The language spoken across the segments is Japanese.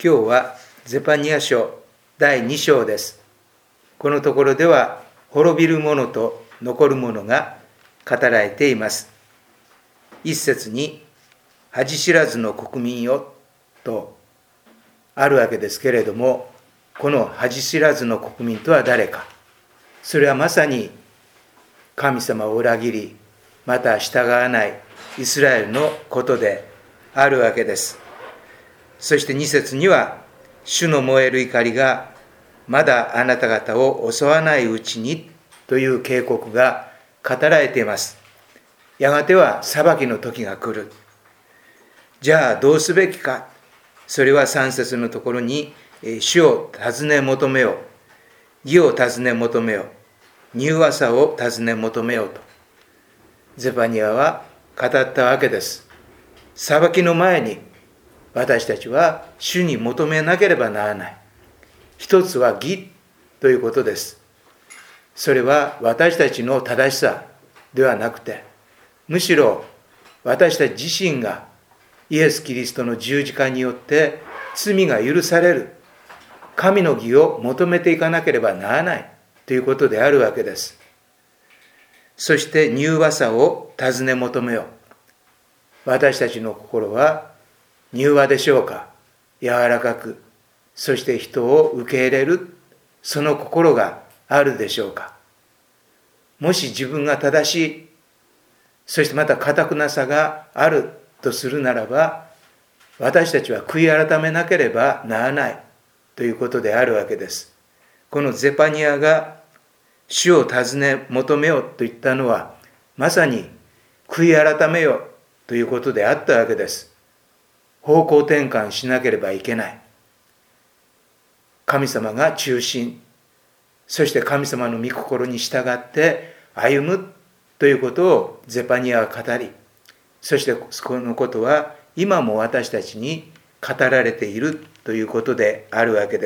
今日はゼパニア書第2章です。このところでは滅びるものと残るものが語られています。一節に恥知らずの国民よとあるわけですけれども、この恥知らずの国民とは誰か。それはまさに神様を裏切り、また従わないイスラエルのことであるわけです。そして2節には、主の燃える怒りがまだあなた方を襲わないうちにという警告が語られています。やがては裁きの時が来る。じゃあどうすべきか。それは3節のところに、主を尋ね求めよ、義を尋ね求めよ、柔和さを尋ね求めよとゼパニアは語ったわけです。裁きの前に私たちは主に求めなければならない。一つは義ということです。それは私たちの正しさではなくて、むしろ私たち自身がイエス・キリストの十字架によって罪が許される、神の義を求めていかなければならないということであるわけです。そして柔和さを尋ね求めよう。私たちの心は柔和でしょうか。柔らかく、そして人を受け入れる、その心があるでしょうか。もし自分が正しい、そしてまた堅なさがあるとするならば、私たちは悔い改めなければならないということであるわけです。このゼパニアが主を尋ね求めようと言ったのは、まさに悔い改めよということであったわけです。方向転換しなければいけない。神様が中心、そして神様の御心に従って歩むということをゼパニアは語り、そしてこのことは今も私たちに語られているということであるわけです。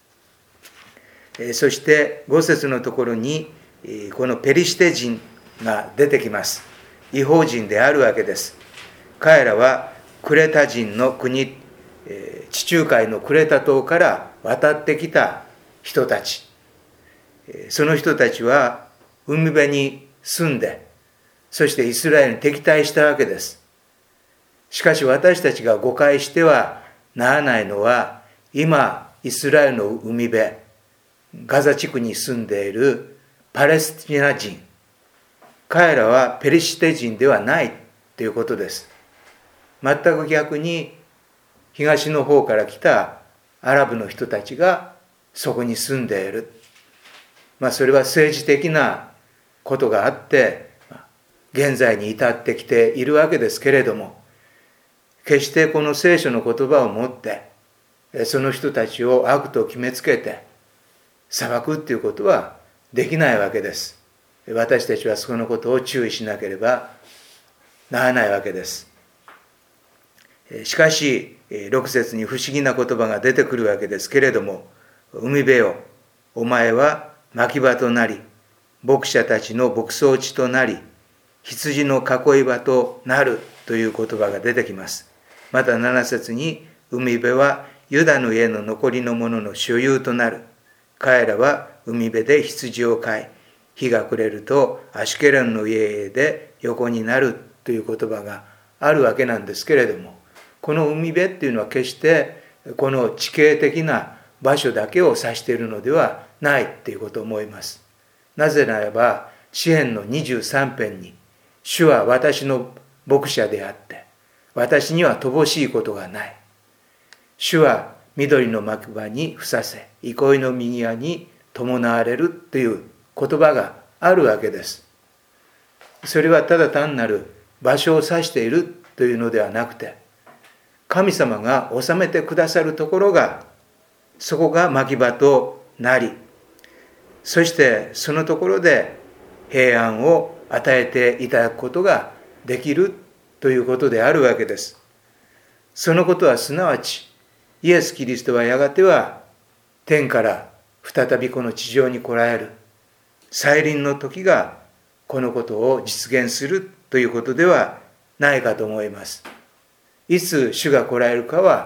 そして5節のところにこのペリシテ人が出てきます。異邦人であるわけです。彼らはクレタ人の国、地中海のクレタ島から渡ってきた人たち。その人たちは海辺に住んで、そしてイスラエルに敵対したわけです。しかし私たちが誤解してはならないのは、今イスラエルの海辺、ガザ地区に住んでいるパレスチナ人、彼らはペリシテ人ではないということです。全く逆に東の方から来たアラブの人たちがそこに住んでいる。それは政治的なことがあって現在に至ってきているわけですけれども、決してこの聖書の言葉をもってその人たちを悪と決めつけて裁くっていうことはできないわけです。私たちはそのことを注意しなければならないわけです。しかし6節に不思議な言葉が出てくるわけですけれども、海辺よ、お前は牧場となり、牧者たちの牧草地となり、羊の囲い場となるという言葉が出てきます。また7節に、海辺はユダの家の残りの者の所有となる。彼らは海辺で羊を飼い、日が暮れるとアシュケロンの家で横になるという言葉があるわけなんですけれども、この海辺っていうのは決してこの地形的な場所だけを指しているのではないっていうことを思います。なぜならば詩編の23編に、主は私の牧者であって私には乏しいことがない。主は緑の牧場にふさせ、憩いの右側に伴われるという言葉があるわけです。それはただ単なる場所を指しているというのではなくて、神様が治めてくださるところが、そこが牧場となり、そしてそのところで平安を与えていただくことができるということであるわけです。そのことはすなわち、イエス・キリストはやがては天から再びこの地上に来られる再臨の時がこのことを実現するということではないかと思います。いつ主が来られるかは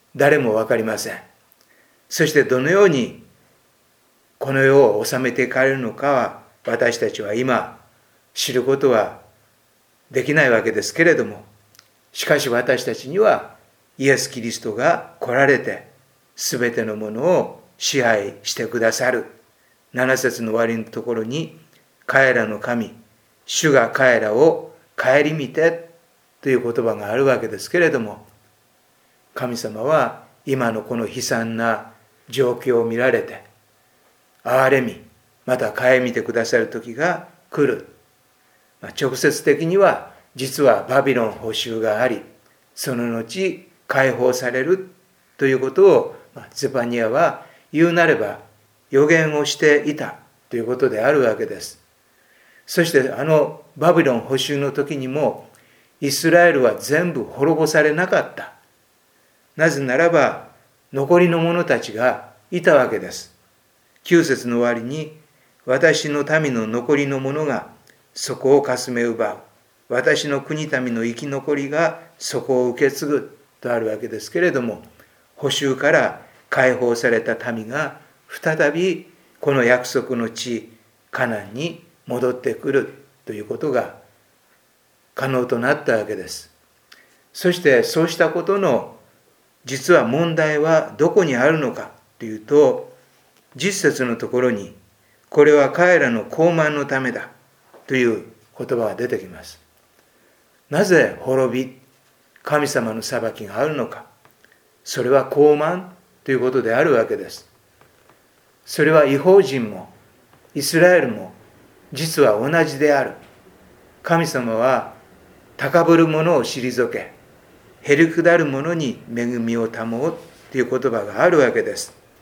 誰も分かりません。そしてどのようにこの世を治めていかれるのかは、私たちは今知ることはできないわけですけれども、しかし私たちにはイエス・キリストが来られて、すべてのものを支配してくださる。7節の終わりのところに、彼らの神、主が彼らを顧みてという言葉があるわけですけれども、神様は今のこの悲惨な状況を見られて、憐れみ、また顧みてくださる時が来る。直接的には実はバビロン捕囚があり、その後解放されるということをゼパニアは言うなれば予言をしていたということであるわけです。そしてバビロン捕囚の時にもイスラエルは全部滅ぼされなかった。なぜならば残りの者たちがいたわけです。9節の終わりに、私の民の残りの者がそこをかすめ奪う。私の国民の生き残りがそこを受け継ぐとあるわけですけれども、捕囚から解放された民が再びこの約束の地カナンに戻ってくるということが可能となったわけです。そしてそうしたことの実は問題はどこにあるのかというと、10節のところに、これは彼らの傲慢のためだという言葉が出てきます。なぜ滅び、神様の裁きがあるのか。それは傲慢ということであるわけです。それは異邦人もイスラエルも実は同じである。神様は高ぶる者を退け、へりくだる者に恵みを保うという言葉があるわけです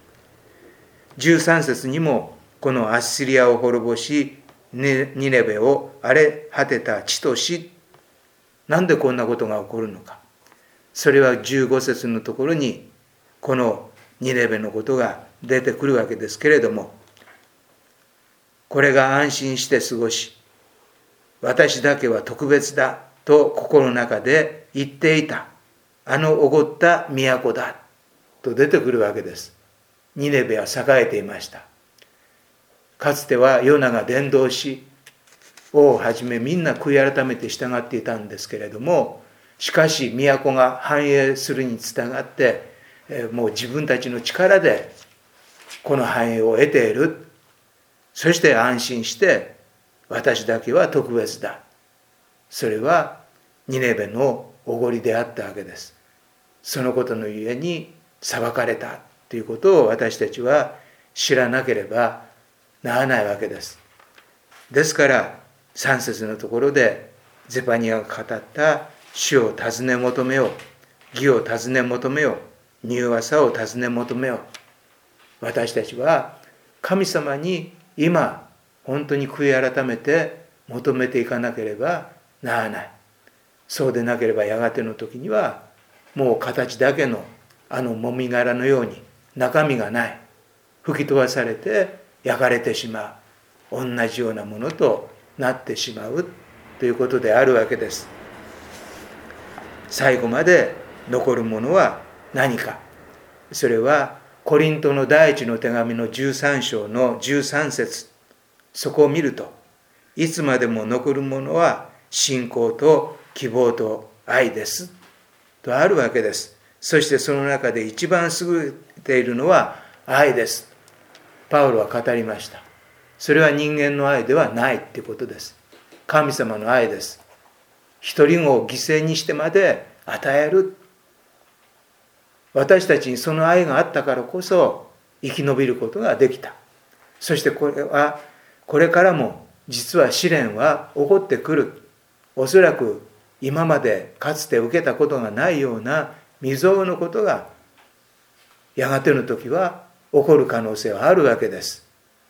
。13節にも、このアッシリアを滅ぼし、ニネベを荒れ果てた地とし、なんでこんなことが起こるのか。それは15節のところに、このニネベのことが出てくるわけですけれども、これが安心して過ごし、私だけは特別だと心の中で言っていた、おごった都だと出てくるわけです。ニネベは栄えていました。かつてはヨナが伝道し、王をはじめみんな悔い改めて従っていたんですけれども、しかし都が繁栄するに従って、もう自分たちの力でこの繁栄を得ている。そして安心して、私だけは特別だ。それはニネベのおごりであったわけです。そのことのゆえに裁かれたということを私たちは知らなければならないわけです。ですから3節のところでゼパニアが語った主を尋ね求めよう、義を尋ね求めよう、柔和さを尋ね求めよう。私たちは神様に今本当に悔い改めて求めていかなければならない。そうでなければやがての時にはもう形だけのもみ殻のように中身がない、吹き飛ばされて焼かれてしまう、同じようなものとなってしまうということであるわけです。最後まで残るものは何か。それはコリントの第一の手紙の13章の13節、そこを見ると、いつまでも残るものは信仰と希望と愛ですとあるわけです。そしてその中で一番優れているのは愛です。パウロは語りました。それは人間の愛ではないってことです。神様の愛です。一人子を犠牲にしてまで与える。私たちにその愛があったからこそ生き延びることができた。そしてこれからも実は試練は起こってくる。おそらく今までかつて受けたことがないような未曾有のことがやがての時は起こる可能性はあるわけです。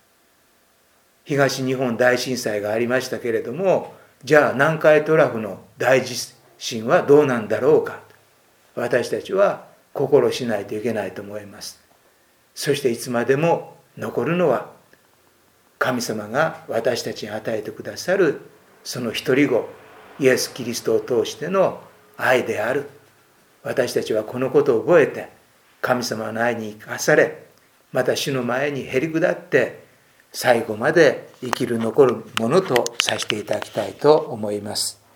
東日本大震災がありましたけれども、じゃあ南海トラフの大地震はどうなんだろうか。私たちは心しないといけないと思います。そしていつまでも残るのは神様が私たちに与えてくださるその一人子イエス・キリストを通しての愛である。私たちはこのことを覚えて、 神様の愛に生かされ、また主の前にへり下って最後まで生きる残るものとさせていただきたいと思います。